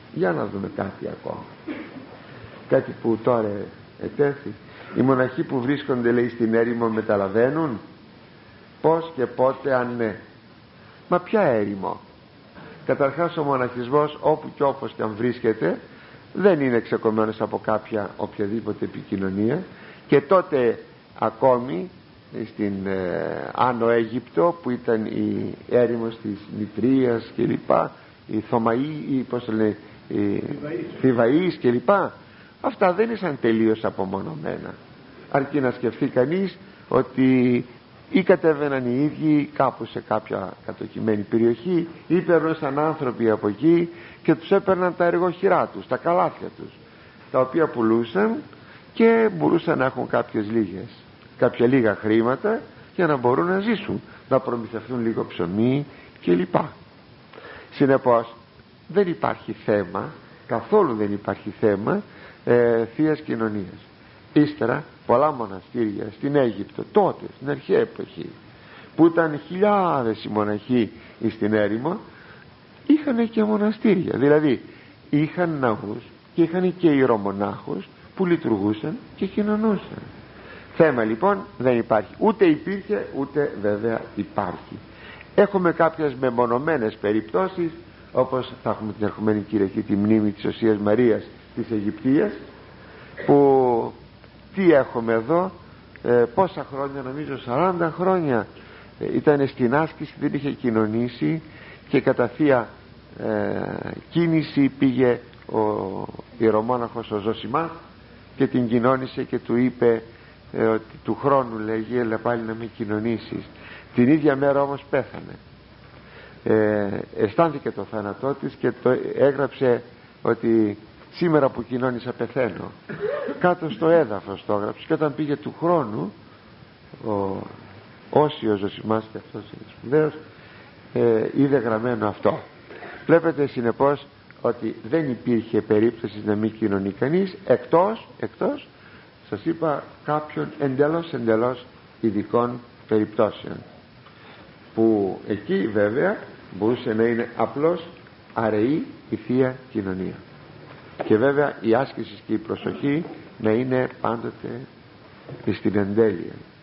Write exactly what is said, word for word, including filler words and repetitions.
Για να δούμε κάτι ακόμα, κάτι που τώρα ετέθη. Οι μοναχοί που βρίσκονται, λέει, στην έρημο μεταλαβαίνουν? Πώς και πότε, αν ναι? Μα ποια έρημο? Καταρχάς ο μοναχισμός, όπου και όπως και αν βρίσκεται, δεν είναι ξεκομμένος από κάποια οποιαδήποτε επικοινωνία. Και τότε ακόμη στην ε, Άνω Αίγυπτο, που ήταν η έρημος της Μητρίας και λοιπά, η Θωμαή, ή πώς το λένε, η Θηβαΐς και λοιπά, αυτά δεν ήσαν τελείως απομονωμένα. Αρκεί να σκεφτεί κανείς ότι ή κατέβαιναν οι ίδιοι κάπου σε κάποια κατοικημένη περιοχή, ή περνούσαν άνθρωποι από εκεί και τους έπαιρναν τα εργοχειρά τους, τα καλάθια τους, τα οποία πουλούσαν και μπορούσαν να έχουν κάποιες λίγες, κάποια λίγα χρήματα για να μπορούν να ζήσουν, να προμηθευτούν λίγο ψωμί κλπ. Συνεπώς δεν υπάρχει θέμα, καθόλου δεν υπάρχει θέμα ε, θείας κοινωνίας. Ύστερα πολλά μοναστήρια στην Αίγυπτο τότε, στην αρχαία εποχή, που ήταν χιλιάδες οι μοναχοί στην έρημο, είχαν και μοναστήρια, δηλαδή είχαν ναούς και είχαν και ιερομονάχους που λειτουργούσαν και κοινωνούσαν. Θέμα λοιπόν δεν υπάρχει, ούτε υπήρχε ούτε βέβαια υπάρχει. Έχουμε κάποιες μεμονωμένες περιπτώσεις, όπως θα έχουμε την ερχομένη Κυριακή τη μνήμη της Οσίας Μαρίας της Αιγυπτίας, που τι έχουμε εδώ, ε, πόσα χρόνια, νομίζω σαράντα χρόνια ε, ήταν στην άσκηση, δεν είχε κοινωνήσει και κατά θεία ε, κίνηση πήγε ο ιερομόναχος ο Ζωσιμάς και την κοινώνησε και του είπε ε, ότι του χρόνου, λέγει, έλα πάλι να με κοινωνήσεις. Την ίδια μέρα όμως πέθανε, ε, αισθάνθηκε το θάνατό της και το έγραψε ότι σήμερα που κοινώνησα πεθαίνω. Κάτω στο έδαφος το έγραψε, και όταν πήγε του χρόνου ο Όσιος Ζωσιμάς, και αυτός είναι σπουδαίος, ε, είδε γραμμένο αυτό. Βλέπετε συνεπώς ότι δεν υπήρχε περίπτωση να μην κοινωνεί κανείς, εκτός, εκτός σας είπα κάποιων εντελώς εντελώς ειδικών περιπτώσεων, που εκεί βέβαια μπορούσε να είναι απλώς αραιή η Θεία Κοινωνία, και βέβαια η άσκηση και η προσοχή να είναι πάντοτε στην εντέλεια.